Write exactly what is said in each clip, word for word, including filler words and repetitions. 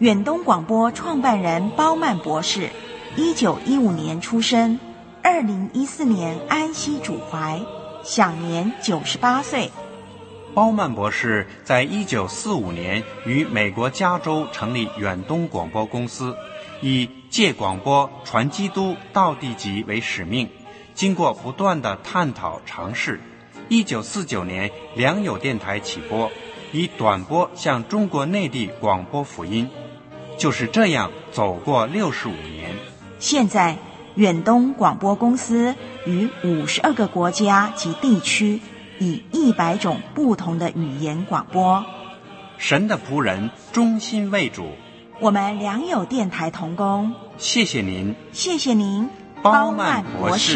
远东广播创办人包曼博士，一九一五年出生，二零一四年安息主怀，享年九十八岁。 包曼博士在一九四五年于美国加州成立远东广播公司，以借广播传基督到地极为使命，经过不断的探讨尝试，一九四九年良友电台起播，以短波向中国内地广播福音，就是这样走过六十五年。 现在远东广播公司于五十二个国家及地区，以一百种不同的语言广播。 神的仆人忠心为主， 我们良友电台同工， 谢谢您， 谢谢您， 包曼博士。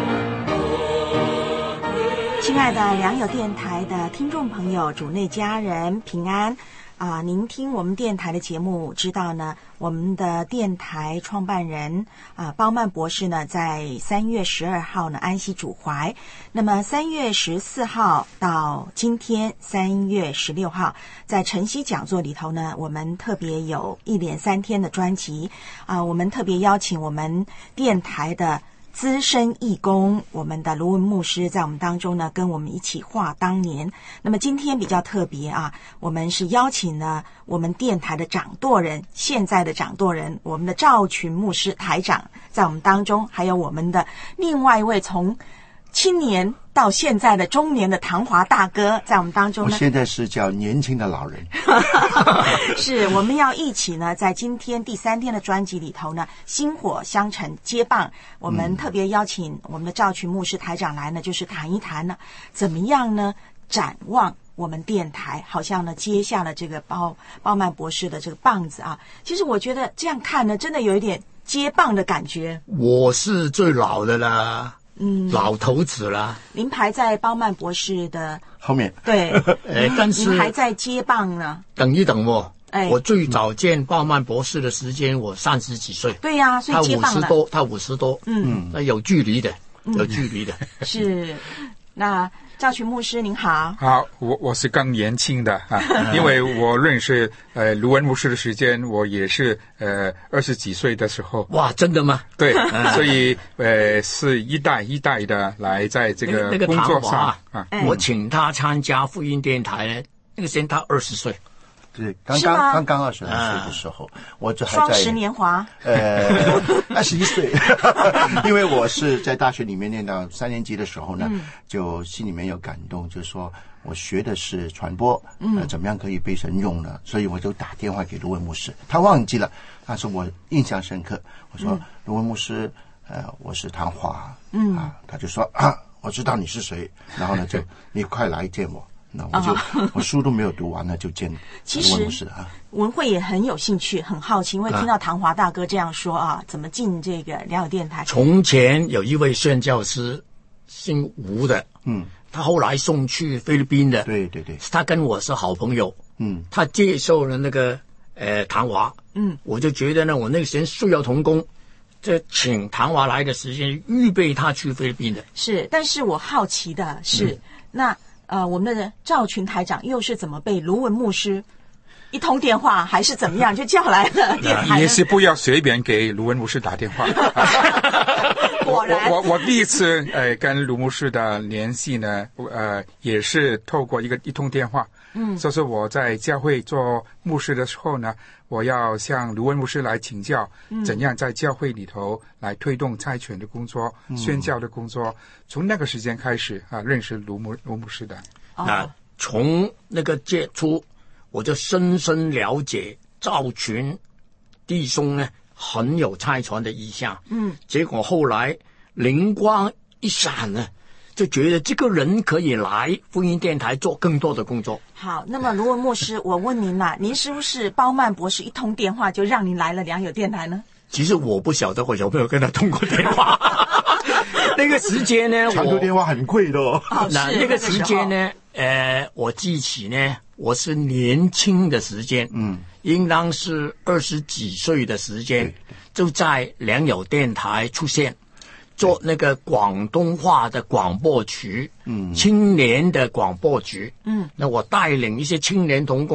亲爱的良友电台的听众朋友，主内家人平安啊、呃！您听我们电台的节目，知道呢，我们的电台创办人啊、呃、包曼博士呢，在三月十二号呢安息主怀。那么三月十四号到今天三月十六号，在晨曦讲座里头呢，我们特别有一连三天的专辑啊、呃，我们特别邀请我们电台的资深义工，我们的卢文牧师在我们当中呢，跟我们一起话当年。那么今天比较特别啊，我们是邀请了我们电台的掌舵人，现在的掌舵人，我们的赵群牧师台长在我们当中，还有我们的另外一位从青年到现在的中年的唐华大哥在我们当中呢。 我现在是叫年轻的老人。 是，我们要一起呢，在今天第三天的专辑里头呢，薪火相承接棒。我们特别邀请我们的赵群牧师台长来呢，就是谈一谈呢，怎么样呢展望我们电台，好像呢接下了这个包包曼博士的这个棒子啊。其实我觉得这样看呢，真的有一点接棒的感觉。 我是最老的啦。 嗯， 老头子了。 您排在包曼博士的后面， 对， 呃，但是您还在接棒呢。 等一等我， 哎， 我最早见包曼博士的时间，我三十几岁。 对呀、啊，所以接棒了。 他五十多，他五十多， 嗯， 那有距离的，有距离的。 嗯、是，那赵群牧师您好。 好，我我是更年轻的啊，因为我认识呃卢文牧师的时间，我也是呃二十几岁的时候。 哇，真的吗？ 对，所以呃是一代一代的来在这个工作上、 那個、啊。我请他参加福音电台呢，那个时间他二十岁。 对，刚刚刚刚二十来岁的时候，啊、我就还在双十年华， 呃，二十一岁，因为我是在大学里面念到三年级的时候呢，嗯、就心里面有感动，就说我学的是传播，嗯、呃，怎么样可以被神用呢？所以我就打电话给卢文牧师，他忘记了，但是我印象深刻。我说、嗯、卢文牧师，呃，我是唐华，嗯啊，他就说啊，我知道你是谁，然后呢，就你快来见我。那我就、哦、我书都没有读完呢，就见文牧师啊。 文慧也很有兴趣，很好奇，因为听到唐华大哥这样说啊，怎么进这个良友电台？ 从前有一位宣教师，姓吴的， 嗯， 他后来送去菲律宾的， 对对对， 他跟我是好朋友， 嗯， 他接受了那个呃唐华， 嗯， 我就觉得呢，我那个时间需要同工。这请唐华来的时间，预备他去菲律宾的。 是，但是我好奇的是，嗯、那。呃，我们的赵群台长又是怎么被卢文牧师一通电话还是怎么样就叫来了电台？ 也是不要随便给卢文牧师打电话。 果然， 我我我第一次呃跟卢牧师的联系呢，呃也是透过一个一通电话。 嗯， 就是我在教会做牧师的时候呢，我要向卢文牧师来请教， 嗯、 怎样在教会里头来推动差遣的工作、 嗯、 宣教的工作。从那个时间开始啊，认识卢牧卢牧师的。 那、哦、从那个接触，我就深深了解赵群弟兄呢很有差传的意向。 嗯， 结果后来灵光一闪呢。就觉得这个人可以来福音电台做更多的工作。 好，那么卢文牧师，我问您啦，您是不是包曼博士一通电话就让您来了良友电台呢？ 其实我不晓得我有没有跟他通过电话。那个时间呢， 长途电话很贵的哦。 哦那那个时间呢，呃，我记起呢，我是年轻的时间， 嗯， 应当是二十几岁的时间，就在良友电台出现。做那个广东话的广播局， 嗯， 青年的广播局， 嗯， 那我带领一些青年同工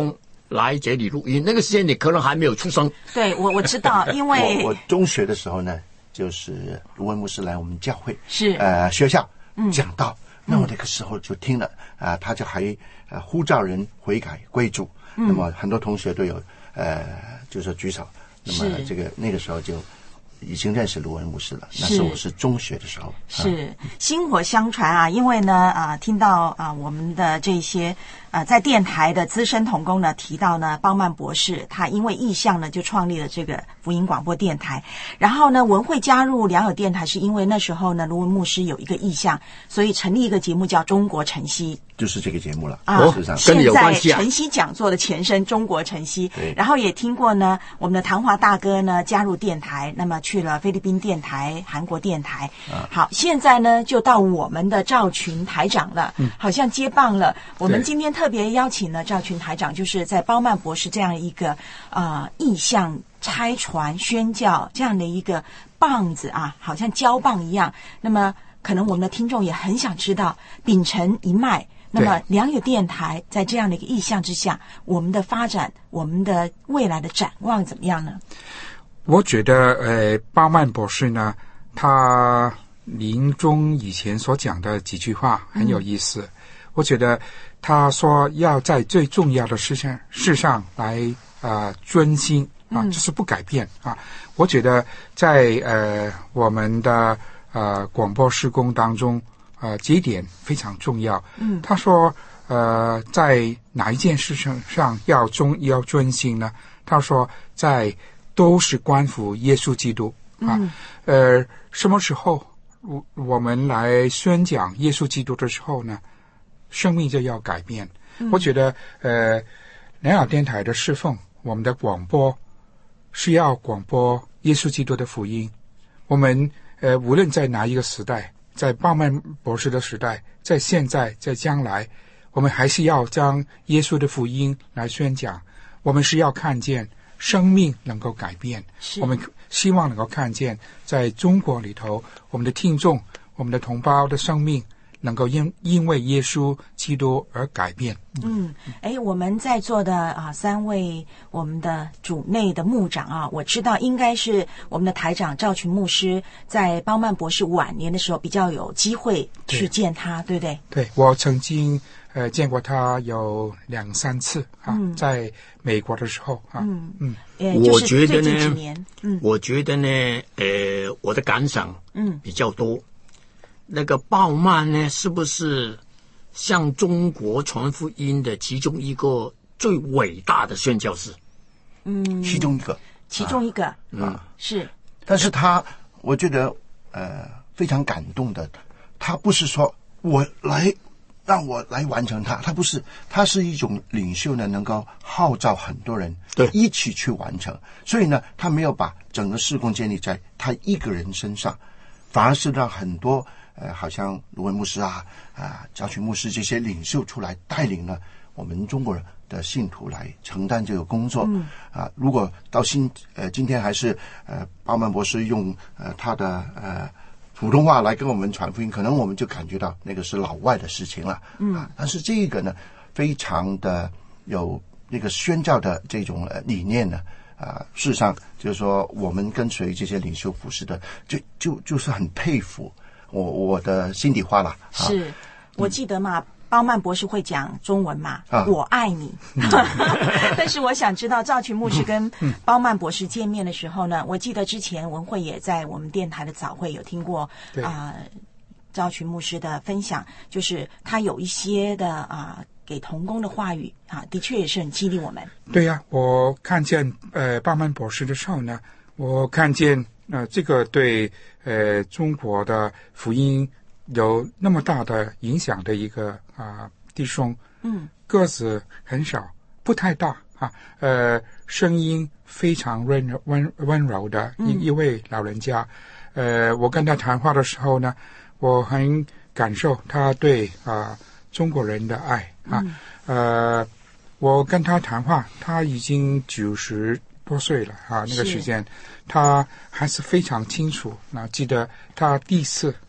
来这里录音，那个时间你可能还没有出生。 对，我我知道，因为我我中学的时候呢，就是卢文牧师来我们教会是呃学校讲道，嗯、那我那个时候就听了啊、呃，他就还呃呼召人悔改归主，嗯、那么很多同学都有呃就是举手，那么这个那个时候就已经认识卢文牧师了，那是我是中学的时候， 是薪火相传啊。因为呢啊、呃，听到啊、呃、我们的这些呃在电台的资深同工呢提到呢，鲍曼博士他因为意向呢就创立了这个福音广播电台，然后呢文慧加入良友电台是因为那时候呢卢文牧师有一个意向，所以成立一个节目叫中国晨曦， 就是这个节目了啊， 事实上跟你有关系啊。 现在晨曦讲座的前身中国晨曦， 对， 然后也听过呢，我们的谭华大哥呢加入电台，那么去了菲律宾电台、韩国电台。啊、好，现在呢就到我们的赵群台长了，嗯，好像接棒了。我们今天特别邀请了赵群台长，就是在鲍曼博士这样一个呃意向差传宣教这样的一个棒子啊，好像交棒一样。那么可能我们的听众也很想知道秉承一脉。那么良友电台在这样的一个意向之下，我们的发展，我们的未来的展望怎么样呢？ 我觉得呃，鲍曼博士呢，他临终以前所讲的几句话很有意思。嗯、我觉得他说要在最重要的事上事上来啊、呃、专心啊，就是不改变啊。我觉得在呃我们的呃广播事工当中。呃，这一点非常重要。嗯，他说，呃，在哪一件事情上要忠要专心呢？他说，在都是关乎耶稣基督啊。嗯、呃，什么时候我我们来宣讲耶稣基督的时候呢？生命就要改变。嗯、我觉得，呃，良友电台的侍奉，我们的广播是要广播耶稣基督的福音。我们呃，无论在哪一个时代。在鲍曼博士的时代，在现在，在将来，我们还是要将耶稣的福音来宣讲。我们是要看见生命能够改变，我们希望能够看见在中国里头，我们的听众、我们的同胞的生命能够因因为耶稣基督而改变。 嗯，哎，我们在座的啊三位我们的主内的牧长啊，我知道应该是我们的台长赵群牧师在鲍曼博士晚年的时候比较有机会去见他， 对, 对不对？ 对，我曾经呃见过他有两三次啊，嗯、在美国的时候啊，嗯嗯，呃，我觉得呢， 嗯，我觉得呢，呃，我的感想嗯比较多。那个鲍曼呢，是不是向中国传福音的其中一个最伟大的宣教士？ 嗯， 其中一个， 其中一个， 嗯， 是。 但是他，我觉得，呃，非常感动的，他不是说我来让我来完成它，他不是，他是一种领袖呢，能够号召很多人对一起去完成。所以呢，他没有把整个事工建立在他一个人身上，反而是让很多。呃，好像卢文牧师啊，啊，赵群牧师这些领袖出来带领了我们中国人的信徒来承担这个工作。嗯、啊，如果到今呃今天还是呃鲍曼博士用呃他的呃普通话来跟我们传福音，可能我们就感觉到那个是老外的事情了。嗯、啊，但是这个呢，非常的有那个宣教的这种呃理念呢。啊，事实上就是说，我们跟随这些领袖服侍的，就就就是很佩服。我我的心底话啦， 是、啊、我记得嘛，鲍曼博士会讲中文嘛， 啊、 我爱你。但是我想知道赵群牧师跟鲍曼博士见面的时候呢，我记得之前文慧也在我们电台的早会有听过啊、呃，赵群牧师的分享，就是他有一些的啊、呃、给同工的话语啊，的确也是很激励我们。 对呀、啊，我看见呃鲍曼博士的时候呢，我看见。那、呃、这个对呃中国的福音有那么大的影响的一个啊、呃、弟兄，嗯，个子很小，不太大啊，呃，声音非常温温温柔的一、嗯、一位老人家，呃，我跟他谈话的时候呢，我很感受他对啊、呃、中国人的爱啊，嗯、呃，我跟他谈话，他已经九十多岁了啊，那个时间。他还是非常清楚。那记得他第一次啊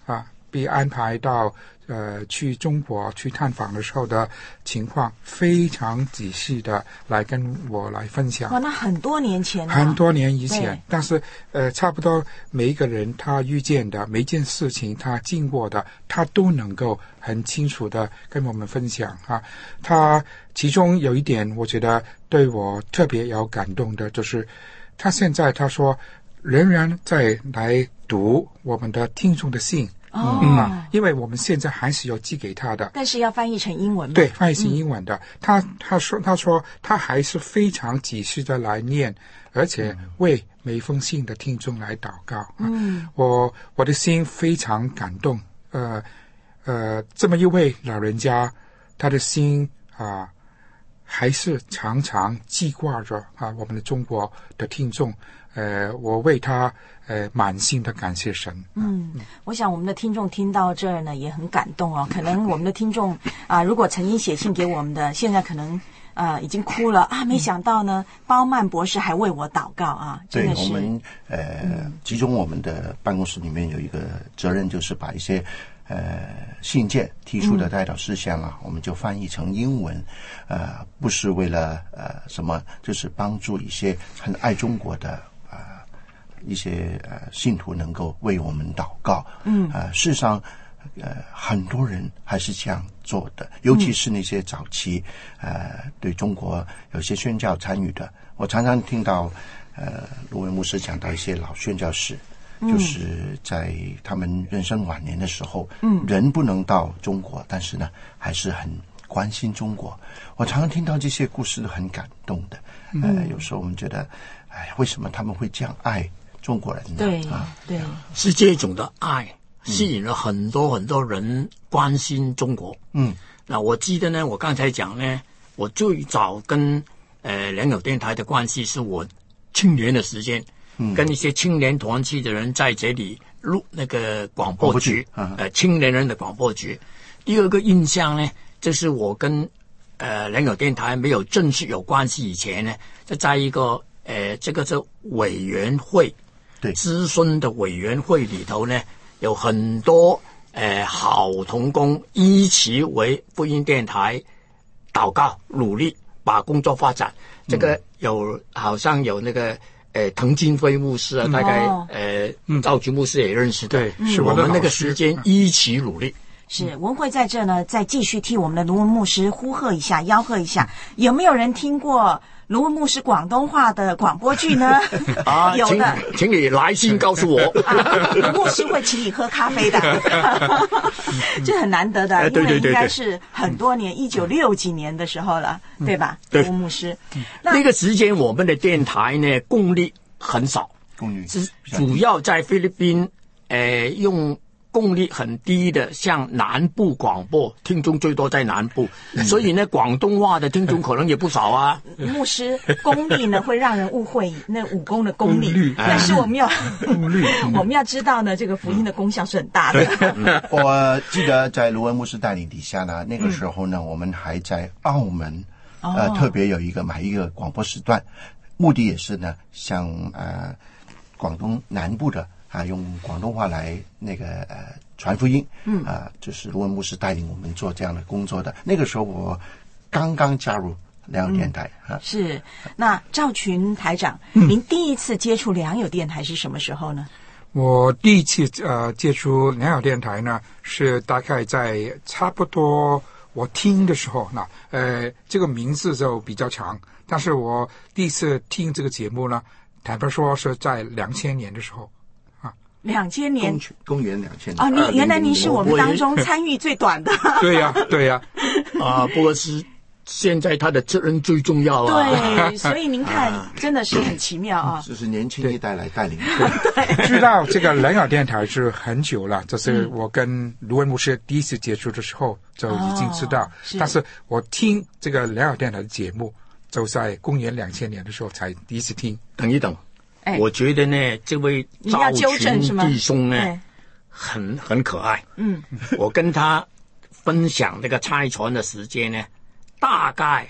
被安排到呃去中国去探访的时候的情况，非常仔细的来跟我来分享。 哇，那很多年前、啊， 很多年以前对， 但是呃，差不多每一个人他遇见的每一件事情，他经过的，他都能够很清楚的跟我们分享啊。他其中有一点，我觉得对我特别有感动的，就是他现在他说仍然在来读我们的听众的信。 哦、 嗯啊，因为我们现在还是有寄给他的， 但是要翻译成英文嘛？ 对，翻译成英文的。嗯、他他说他说他还是非常仔细的来念，而且为每封信的听众来祷告。嗯，啊、我我的心非常感动。呃呃，这么一位老人家，他的心啊，还是常常记挂着啊我们的中国的听众。呃，我为他呃满心的感谢神。 嗯，我想我们的听众听到这儿呢，也很感动哦。可能我们的听众啊、呃，如果曾经写信给我们的，现在可能呃已经哭了啊。没想到呢，包曼博士还为我祷告啊，真的是。 对，我们呃、嗯，其中我们的办公室里面有一个责任，就是把一些呃信件提出的代祷事项啊、嗯，我们就翻译成英文，呃，不是为了呃什么，就是帮助一些很爱中国的。一些呃信徒能够为我们祷告，嗯，呃，事实上，呃，很多人还是这样做的，尤其是那些早期，呃，对中国有些宣教参与的，我常常听到，呃，卢文牧师讲到一些老宣教士，嗯、就是在他们人生晚年的时候，嗯，人不能到中国，但是呢，还是很关心中国。我常常听到这些故事都很感动的，呃，嗯、有时候我们觉得，哎，为什么他们会这样爱？中国人的对、 啊、 对， 是这种的爱吸引了很多很多人关心中国。嗯，那我记得呢，我刚才讲呢，我最早跟呃良友电台的关系是我青年的时间，嗯，跟一些青年团契的人在这里录那个广播局，啊、呃，青年人的广播局。第二个印象呢，就是我跟呃良友电台没有正式有关系以前呢，就在一个呃这个是委员会。 对， 资深的委员会里头呢，有很多呃好同工一起为福音电台祷告，努力把工作发展。嗯、这个有好像有那个呃滕金辉牧师啊，嗯、大概、哦、呃赵菊牧师也认识的。 对， 是我们那个时间一起努力。 是文慧在这呢，再继续替我们的卢文牧师呼贺一下，吆喝一下，有没有人听过卢文牧师广东话的广播剧呢？ 啊， 有的， 请, 请你来信告诉我。 啊，卢牧师会请你喝咖啡的，这很难得的，因为应该是很多年，一九六几年的时候了，嗯、对吧？ 对， 卢牧师， 那, 那个时间我们的电台呢，功率很少， 功率是主要在菲律宾，呃，用。功率很低的，像南部广播，听众最多在南部，嗯、所以呢，广东话的听众可能也不少啊。 牧师功力呢，会让人误会那武功的功力，但是我们要功力，我们要知道呢，这个福音的功效是很大的。 嗯、我记得在卢文牧师带领底下呢，那个时候呢，嗯、我们还在澳门，呃，哦、特别有一个买一个广播时段，目的也是呢，像呃广东南部的。啊，用广东话来那个呃传福音，嗯啊，就是卢文牧师带领我们做这样的工作的。那个时候我刚刚加入良友电台、嗯、啊。 是，那赵群台长，嗯、您第一次接触良友电台是什么时候呢？ 我第一次呃接触良友电台呢，是大概在差不多我听的时候，那呃这个名字就比较长，但是我第一次听这个节目呢，坦白说是在两千年的时候。 两千年， 公元两千年哦，你原来您是我们当中参与最短的。 对呀、啊，对呀、 啊，啊，不过是现在他的责任最重要啊。 对，所以您看，啊、真的是很奇妙啊。 这是年轻一代来带领。 对，知道这个良友电台是很久了，这是我跟卢文牧师第一次接触的时候就已经知道，哦、是但是我听这个良友电台的节目，就在公元两千年的时候才第一次听。 等一等。我觉得呢，这位赵群弟兄呢，很很可爱。嗯，我跟他分享这个差传的时间呢，大概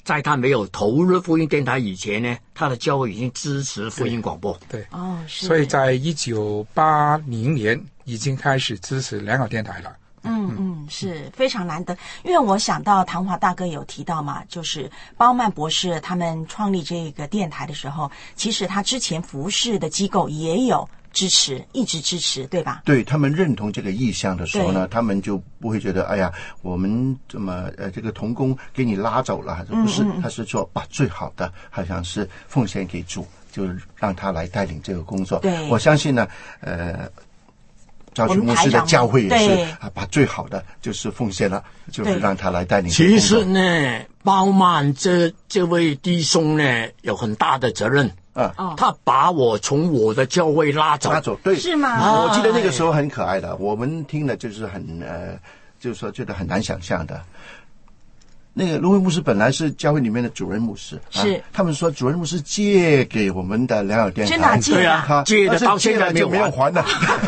在他没有投入福音电台以前呢，他的教会已经支持福音广播。 对， 哦，是。 所以在一九八零年已经开始支持良友电台了。 嗯嗯，是非常难得，因为我想到唐华大哥有提到嘛，就是包曼博士他们创立这个电台的时候，其实他之前服侍的机构也有支持，一直支持，对吧？ 对，他们认同这个意向的时候呢，他们就不会觉得哎呀，我们这么呃这个同工给你拉走了，不是，嗯嗯他是说把最好的好像是奉献给主，就让他来带领这个工作。 对， 我相信呢，呃。赵群牧师的教会也是啊，把最好的就是奉献了，就是让他来带领。 其实呢，包曼这这位弟兄呢有很大的责任啊，他把我从我的教会拉走， 拉走，对， 是吗？ 我记得那个时候很可爱的，我们听了就是很呃，就是说觉得很难想象的。那个卢文牧师本来是教会里面的主任牧师， 是、 啊、他们说主任牧师借给我们的良友电台， 真的借啊，他借的到现在就没有还的。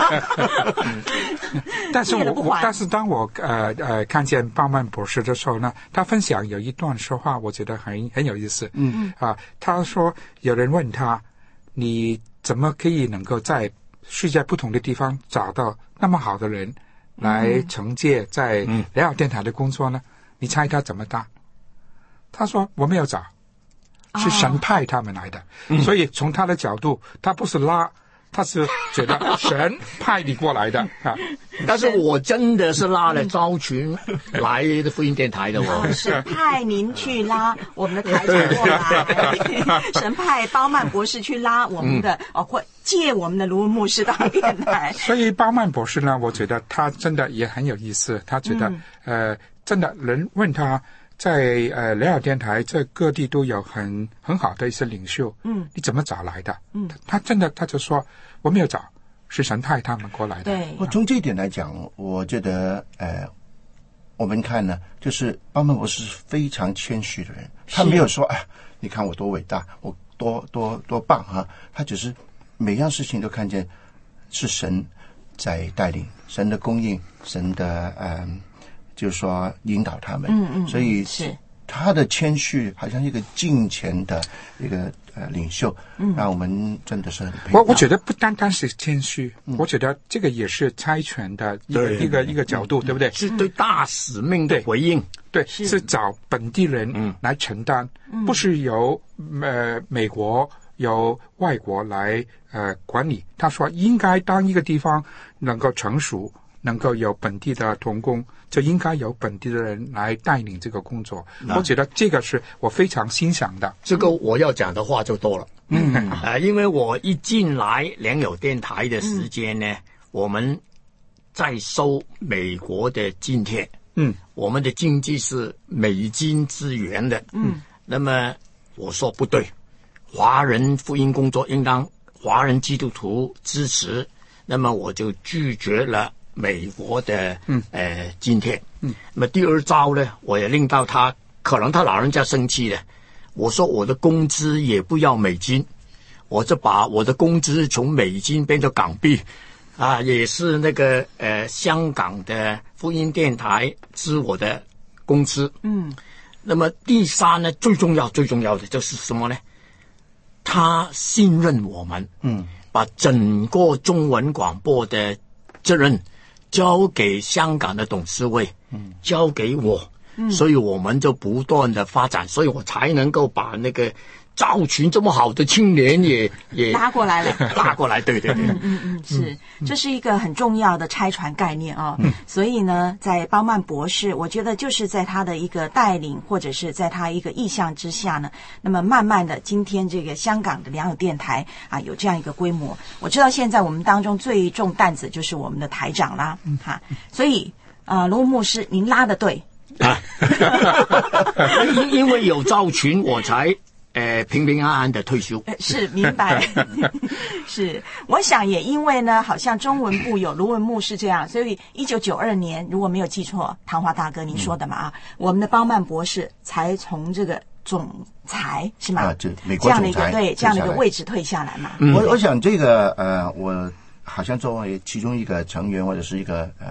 但是我但是当我呃呃看见包曼博士的时候呢，他分享有一段说话，我觉得很很有意思。嗯啊，他说有人问他，你怎么可以能够在世界不同的地方找到那么好的人来承接在良友电台的工作呢？你猜他怎么答？他说我没有找，是神派他们来的。哦、所以从他的角度，他不是拉，他是觉得神派你过来的啊。 但是我真的是拉了招群来的福音电台的，我神派您去拉我们的台长过来，神派包曼博士去拉我们的、嗯、哦，或借我们的卢文牧师到电台。 所以包曼博士呢，我觉得他真的也很有意思。他觉得、嗯、呃，真的人问他。在呃良友电台在各地都有很很好的一些领袖，嗯，你怎么找来的？嗯，他真的他就说我没有找，是神派他们过来的。 对， 我从这一点来讲，我觉得呃，我们看呢，就是包曼博士是非常谦虚的人，他没有说哎，你看我多伟大，我多多多棒啊，他只是每样事情都看见是神在带领，神的供应，神的嗯。呃就是说引导他们，嗯嗯，所以是他的谦虚，好像一个敬虔的一个呃领袖，嗯，让我们真的是很佩服。 我我觉得不单单是谦虚，嗯、我觉得这个也是差权的一个一个一个角度，嗯、对不对？ 是对大使命的回应， 对，是, 是找本地人来承担，嗯、不是由呃美国由外国来呃管理。他说，应该当一个地方能够成熟。能够有本地的同工，就应该有本地的人来带领这个工作。我觉得这个是我非常欣赏的。 这个我要讲的话就多了。嗯，啊、呃，因为我一进来良友电台的时间呢，嗯、我们在收美国的津贴。嗯，我们的经济是美金资源的。嗯，那么我说不对，华人福音工作应当华人基督徒支持，那么我就拒绝了。美国的嗯呃津贴，嗯，那么第二招呢，我也令到他可能他老人家生气了。我说我的工资也不要美金，我就把我的工资从美金变成港币，啊，也是那个呃香港的福音电台支我的工资。嗯，那么第三呢，最重要最重要的就是什么呢？他信任我们，嗯，把整个中文广播的责任。交给香港的董事会，嗯，交给我，嗯，所以我们就不断的发展，所以我才能够把那个赵群这么好的青年也也拉过来了， 拉过来，对对对， 嗯嗯嗯，是，这是一个很重要的拆船概念啊、哦。嗯，所以呢，在包曼博士，我觉得就是在他的一个带领，或者是在他一个意向之下呢，那么慢慢的，今天这个香港的良友电台啊，有这样一个规模。我知道现在我们当中最重担子就是我们的台长啦，嗯哈，所以啊，罗、呃、牧师，您拉的对啊，因因为有赵群，我才。呃，平平安安的退休， 是明白。是，我想也因为呢，好像中文部有卢文牧师这样，所以一九九二年，如果没有记错，唐华大哥您说的嘛啊，嗯、我们的包曼博士才从这个总裁是吗？ 啊，这美国总裁这样的一个对这样的一个位置退下来嘛。 嗯、我我想这个呃，我好像作为其中一个成员或者是一个呃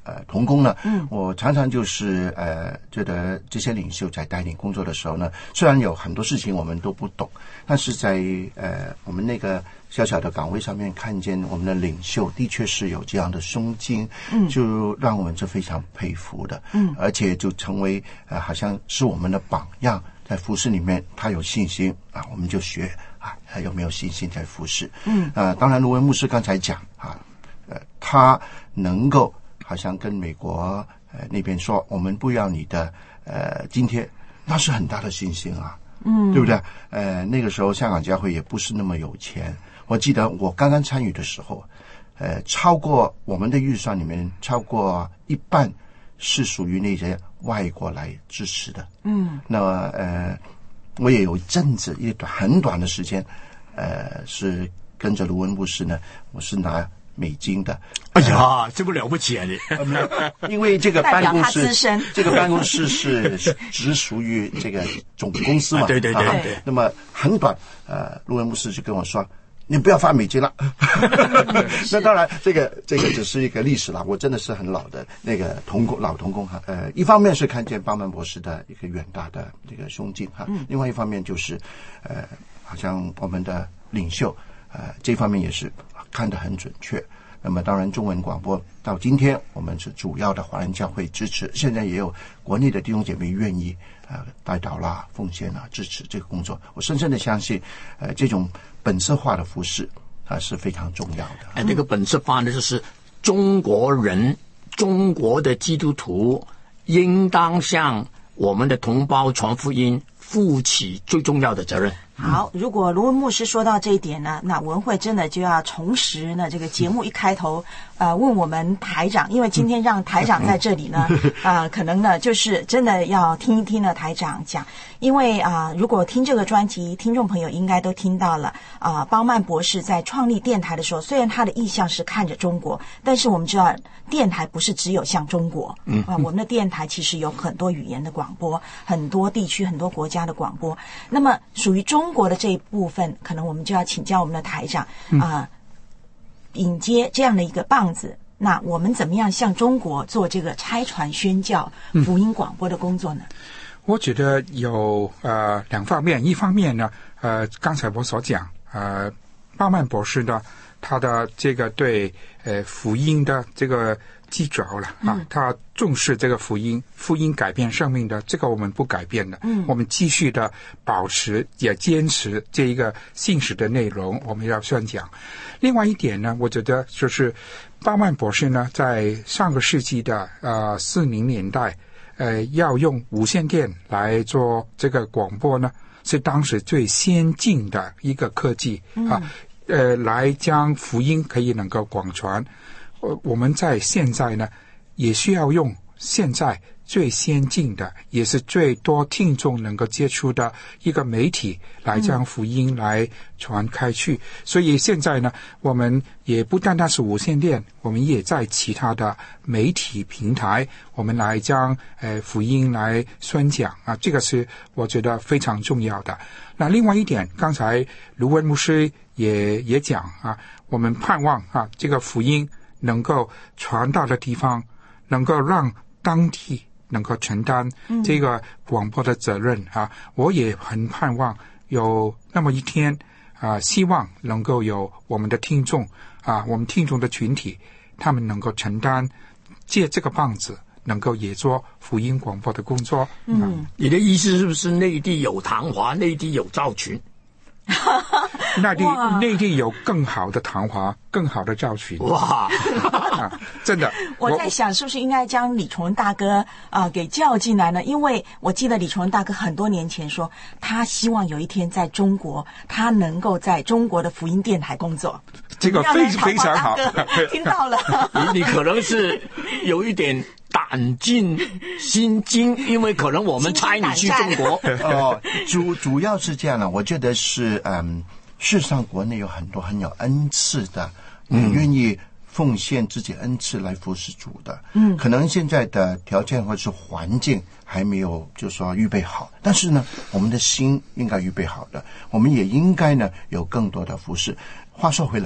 呃同工呢，嗯，我常常就是呃觉得这些领袖在带领工作的时候呢，虽然有很多事情我们都不懂，但是在呃我们那个小小的岗位上面看见我们的领袖的确是有这样的胸襟，嗯，就让我们是非常佩服的，嗯，而且就成为呃好像是我们的榜样，在服事里面他有信心啊，我们就学啊，他有没有信心在服事，嗯，啊、呃，当然卢文牧师刚才讲啊，呃，他能够好像跟美国呃那边说，我们不要你的呃津贴，那是很大的信心啊，嗯，对不对？呃，那个时候香港教会也不是那么有钱。我记得我刚刚参与的时候，呃，超过我们的预算里面超过一半是属于那些外国来支持的。嗯，那么呃，我也有一阵子一段很短的时间，呃，是跟着卢文牧师呢，我是拿美金的。 哎呀，这么了不起啊你！ 因为这个办公室，这个办公室是直属于这个总公司嘛。 啊、对对对对、 啊。那么很短，呃，卢文牧师就跟我说。你不要发美金了。那当然，这个这个只是一个历史了。我真的是很老的那个同工老同工哈。呃，一方面是看见巴曼博士的一个远大的这个胸襟哈，另外一方面就是，呃，好像我们的领袖，呃，这方面也是看得很准确。那么当然，中文广播到今天，我们是主要的华人教会支持，现在也有国内的弟兄姐妹愿意呃带祷啦、奉献啦、支持这个工作。我深深的相信，呃，这种本色化的服事啊是非常重要的。 哎，这个本色化呢，就是中国人、中国的基督徒应当向我们的同胞传福音，负起最重要的责任。 好，如果卢文牧师说到这一点呢，那文慧真的就要重拾呢这个节目一开头呃问我们台长，因为今天让台长在这里呢啊、呃，可能呢就是真的要听一听呢台长讲，因为啊、呃，如果听这个专辑，听众朋友应该都听到了啊、呃，邦曼博士在创立电台的时候，虽然他的意向是看着中国，但是我们知道电台不是只有像中国，嗯啊、呃，我们的电台其实有很多语言的广播，很多地区、很多国家的广播，那么属于中国的这一部分，可能我们就要请教我们的台长啊、呃，引接这样的一个棒子。那我们怎么样向中国做这个差传宣教、福音广播的工作呢？嗯、 我觉得有呃两方面，一方面呢，呃，刚才我所讲，呃，巴曼博士呢，他的这个对呃福音的这个基础了啊，嗯、他重视这个福音，福音改变生命的，这个我们不改变的，嗯，我们继续的保持也坚持这一个信实的内容，我们要宣讲。另外一点呢，我觉得就是巴曼博士呢，在上个世纪的呃四零年代，呃，要用无线电来做这个广播呢，是当时最先进的一个科技、嗯、啊，呃，来将福音可以能够广传。我们在现在呢，也需要用现在最先进的，也是最多听众能够接触的一个媒体，来将福音来传开去。嗯、所以现在呢，我们也不单单是无线电，我们也在其他的媒体平台，我们来将呃福音来宣讲啊，这个是我觉得非常重要的。那另外一点，刚才卢文牧师也也讲啊，我们盼望啊，这个福音能够传到的地方，能够让当地能够承担这个广播的责任、嗯、啊！我也很盼望有那么一天啊，希望能够有我们的听众啊，我们听众的群体，他们能够承担借这个棒子，能够也做福音广播的工作。 嗯，啊、你的意思是不是内地有唐华，内地有赵群？ 内地内地有更好的谈话，更好的教训。 哇、 啊，真的！ 我在想，是不是应该将李崇文大哥啊、呃、给叫进来呢？因为我记得李崇文大哥很多年前说，他希望有一天在中国，他能够在中国的福音电台工作。 这个非非常好， 听到了。 你你可能是有一点胆尽心惊，因为可能我们猜你去中国。 哦，主主要是这样的，我觉得是嗯，事实上国内有很多很有恩赐的，嗯，愿意奉献自己恩赐来服侍主的，嗯，可能现在的条件或者是环境还没有就说预备好，但是呢，我们的心应该预备好的，我们也应该呢有更多的服侍。话说回来，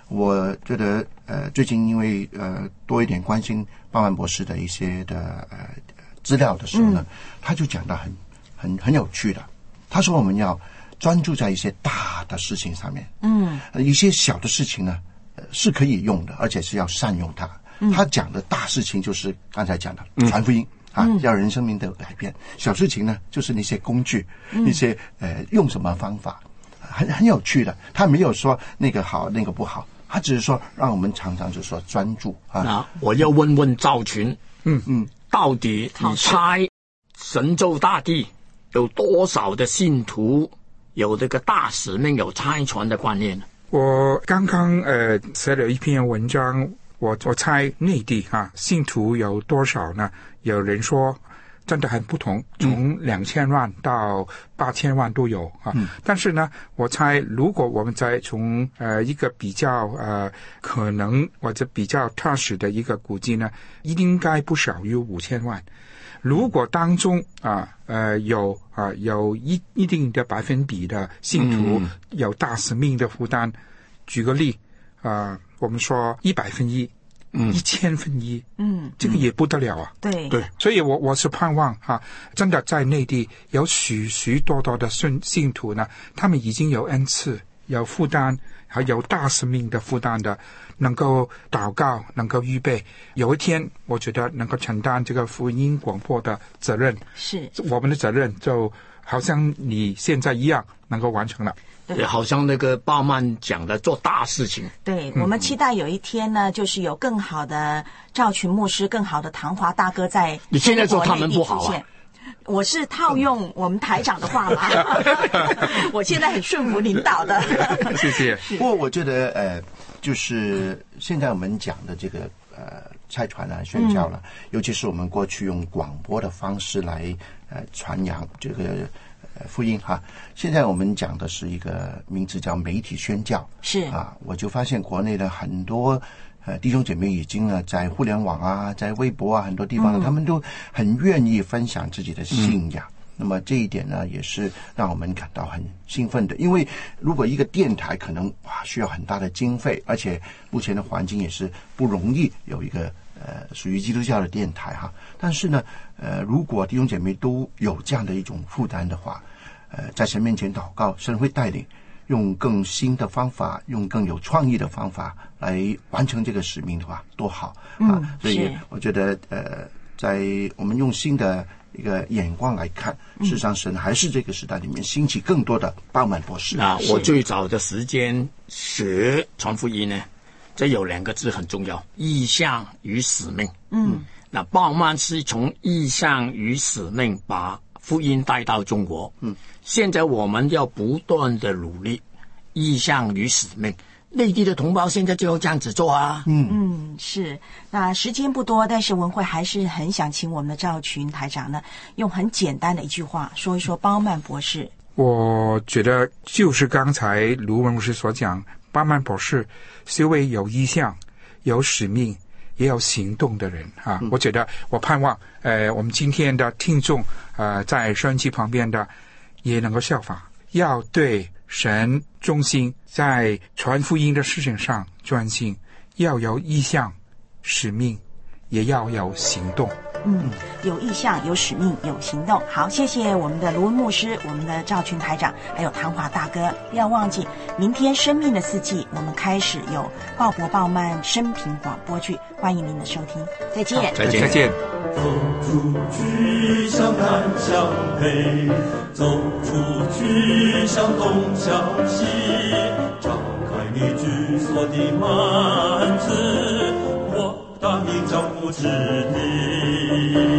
我觉得呃，最近因为呃多一点关心鲍曼博士的一些的呃资料的时候呢，嗯、他就讲到很很很有趣的。他说我们要专注在一些大的事情上面，嗯，呃、一些小的事情呢、呃、是可以用的，而且是要善用它。嗯、他讲的大事情就是刚才讲的传福音。嗯啊，要人生命的改变。小事情呢，就是那些工具，那些呃用什么方法，很很有趣的。他没有说那个好那个不好，他只是说让我们常常就说专注啊。 那我要问问赵群，嗯嗯，到底你猜神州大地有多少的信徒有这个大使命、有差传的观念呢？ 我刚刚呃写了一篇文章。我我猜内地啊，信徒有多少呢？有人说真的很不同，从两千万到八千万都有啊。嗯、但是呢，我猜如果我们再从呃一个比较呃可能或者比较踏实的一个估计呢，应该不少于五千万。如果当中啊呃有啊有一一定的百分比的信徒有大使命的负担，举个例啊。我们说一百分一，嗯，一千分一，嗯，这个也不得了啊。 对对，所以我我是盼望啊，真的在内地有许许多多的信信徒呢，他们已经有恩赐、有负担，还有大使命的负担的，能够祷告，能够预备，有一天我觉得能够承担这个福音广播的责任， 是我们的责任，就好像你现在一样能够完成了。 对，好像那个鲍曼讲的做大事情。 对，我们期待有一天呢，就是有更好的赵群牧师、更好的唐华大哥在。 你现在说他们不好啊？ 我是套用我们台长的话嘛，我现在很顺服领导的。 谢谢。 不过我觉得呃，就是现在我们讲的这个呃差传啊、宣教了、嗯，尤其是我们过去用广播的方式来呃传扬这个。呃，福音哈，现在我们讲的是一个名字叫媒体宣教， 是啊，我就发现国内的很多呃弟兄姐妹已经呢在互联网啊，在微博啊很多地方呢、嗯，他们都很愿意分享自己的信仰。嗯、那么这一点呢，也是让我们感到很兴奋的，因为如果一个电台可能哇需要很大的经费，而且目前的环境也是不容易有一个。呃，属于基督教的电台哈，但是呢，呃，如果弟兄姐妹都有这样的一种负担的话，呃，在神面前祷告，神会带领，用更新的方法，用更有创意的方法来完成这个使命的话，多好啊！ 嗯、 所以我觉得，呃，在我们用新的一个眼光来看，事实上神还是这个时代里面兴起更多的鲍曼博士。 那我最早的时间学传福音呢？这有两个字很重要，意向与使命。嗯，那鲍曼是从意向与使命把福音带到中国。嗯，现在我们要不断的努力，意向与使命。内地的同胞现在就要这样子做啊。 嗯嗯，是。那时间不多，但是文慧还是很想请我们的赵群台长呢，用很简单的一句话说一说鲍曼博士。 我觉得就是刚才卢文牧师所讲。鲍曼博士是一位有意向、有使命、也有行动的人啊！嗯、我觉得，我盼望，呃，我们今天的听众，呃，在收音机旁边的，也能够效仿，要对神忠心，在传福音的事情上专心，要有意向、使命，也要有行动。 嗯，有意向，有使命，有行动。好，谢谢我们的卢文牧师，我们的赵群台长，还有唐华大哥。不要忘记，明天生命的四季，我们开始有鲍勃鲍曼生平广播剧，欢迎您的收听。再见， 再见， 再见。 走出去，向南向北，走出去，向东向西，张开你居所的幔子，我的名将不知你。